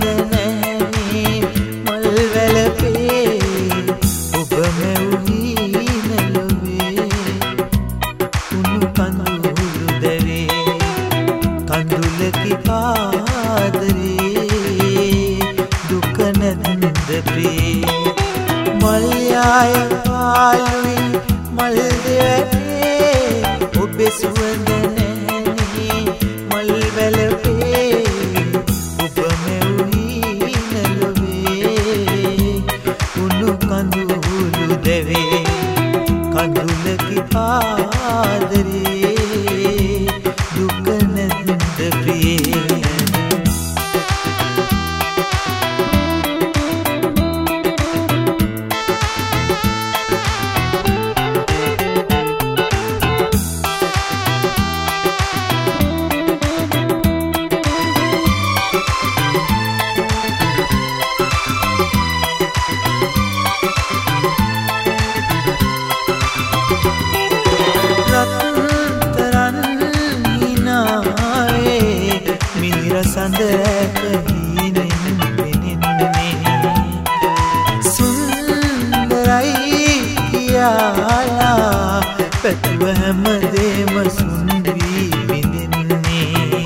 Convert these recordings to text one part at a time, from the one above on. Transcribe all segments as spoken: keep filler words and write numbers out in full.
සුවඳ නැහනේ මල් වැලපේ ඔබ මැවුහි නැලොවේ උණු කඳුළු දැවේ කඳුලකි ආදරේ දුක නැද්ද ප්‍රියේ මල් යාය පාළුයි මල් දෙවැටේ ඔබේ සුවඳ නැහනේ මල් වැලපේ ඔබ මැවුහි නැලොවේ උණු කඳුළු දැවේ කඳුලකි ආදරේ දුක නැද්ද ප්‍රියේ සඳක හීනෙන් පෙනෙන්නේ සුන්දරයි කියාලා පැතුව හැමදේම සුන්වී විඳින්නේ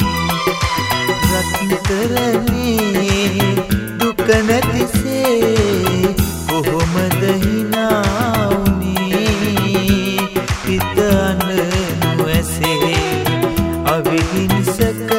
රත්තරනේ දුක නැතිසේ කොහොමද හිනා වුනේ හිත අනනු ඇසේ අවිහිංසක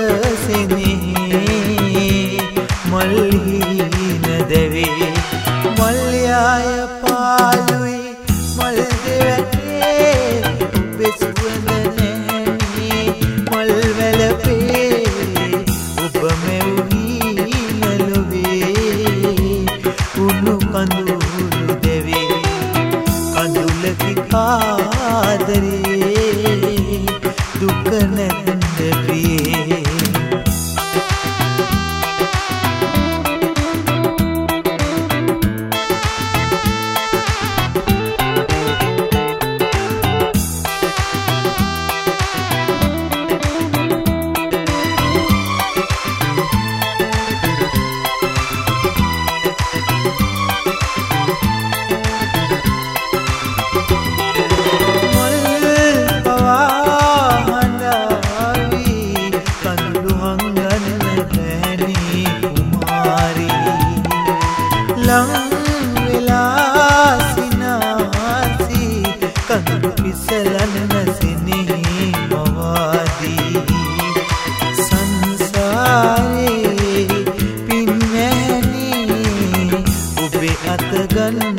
මල්හින දැවේ මල් යාය පාළුයි මල් දෙවැටේ ඔබේ සුවඳ නැහනේ මල් වැලපේ ඔබ මැවුහි නැලොවේ උණු කඳුළු දැවේ කඳුලකි ආදරේ දුක නැද්ද ප්‍රියේ පිසලන සිනෙහි මවාදී සංසාරේ පින් නැහනේ ඔබේ අත ගන්න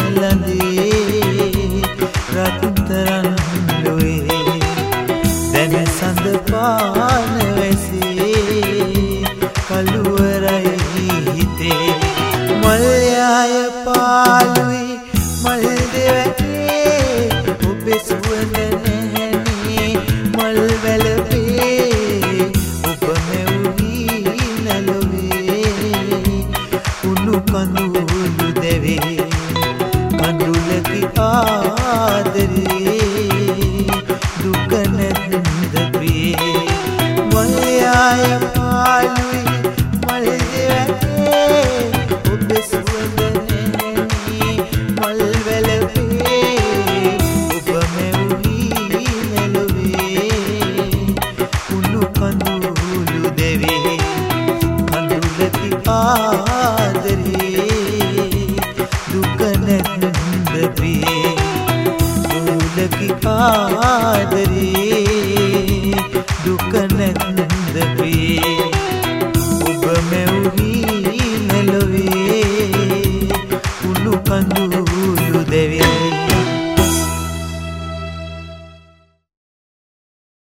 ලඳේ රත්තරන් ලොවේ දැන් සඳ පාන වැසේ කළුවරයි හිතේ මල් යාය පාළුයි මල් දෙවැටේ ඔබේ සුවඳ නැහනේ මල් වැලපේ ඔබ මැවුහි නැලොවේ උණු කඳුළු දැවේ කඳුලකි ආදරේ දුක නැද්ද ප්‍රියේ මල් යාය පාළුයි මල් දෙවැටේ ඔබේ සුවඳ නැහනේ මල් වැලපේ ආදරේ දුක නැද්ද ප්‍රියේ දුලකි ආදරේ දුක නැද්ද